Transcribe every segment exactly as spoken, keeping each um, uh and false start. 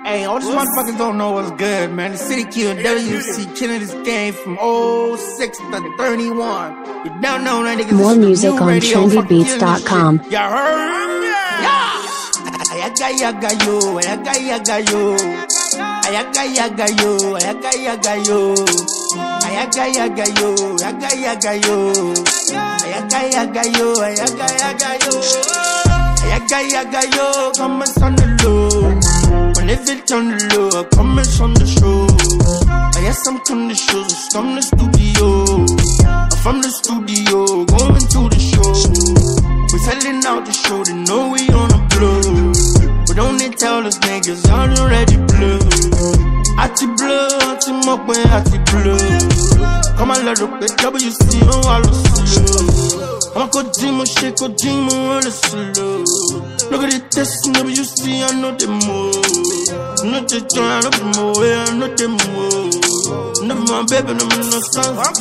Hey, all these motherfuckers don't know what's good, man. The City Q and W C killing this game from oh six to thirty-one. You don't know that niggas. More music on trendy beats dot com. Y'all heard? Yeah! Ayaga yaga yo, ayaga yaga yo. Ayaga yaga yo, ayaga yaga yo. Ayaga yaga yo, ayaga yaga yo. Ayaga yaga yo, ayaga yaga yo. Ayaga yaga yo, come and on the low. When if it on the low, come and on the show. I have some conditions, from the studio. From the studio, going to the show. We selling out the show, they know we on a blow. But don't they tell us niggas already blue. Ati blue, ati mokwe, ati blue. Come on, let up the W C, oh, I look slow. I'm a Kojima, shake Kojima, all the slow. Look at the test, W C, I know the move. Not the trying to move, I know the move. Never my baby, no me no songs. I'm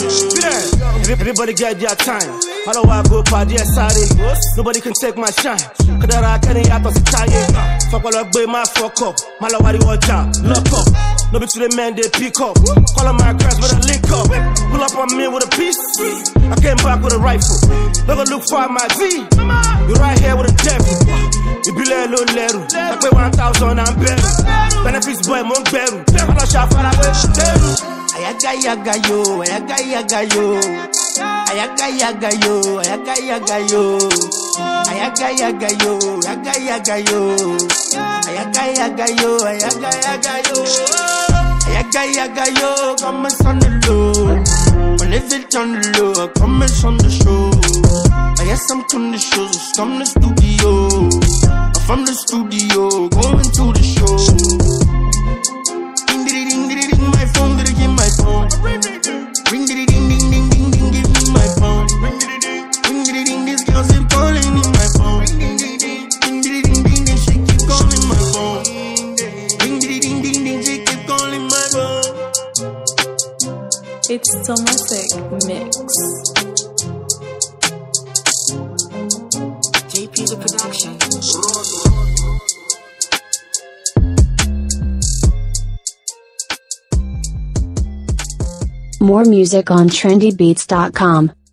bad. Everybody get their time. I know I go party sorry. Nobody can take my shine. Cause I can't eat out of the time. Fuck all up, my fuck up. My love, what watch out, lock up. No be to the man, they pick up. Call on my girls, but I link up. Pull up on me with a piece. I came back with a rifle. Never look for my Z. You right here with a devil. You be a little little. I pay one thousand, I'm better. Benefits boy, mon better. I'm not sure for that. Ayaga yaga yo, ayaga yaga yo. Ayaga yaga yo, ayaga yaga yo. Ayaga yaga yo, ayaga yaga yo. Ayaga yaga yo, ayaga yaga yo. Ayaga yaga yo, come and on the low. When if it on the low, come and on the show. I have some conditions, from the studio. From the studio, going to the show. Ding ding ding ding ding, my phone, did give my phone. Ring ding ding ding ding ding ding, give me my phone. Ring ding ding ding ding, this girl still calling in my phone. Ring ding ding ding ding ding ding ding, she keep calling my phone. Ring ding ding ding ding, she keep calling my phone. It's Tomatic Mix. J P the production. More music on trendy beats dot com.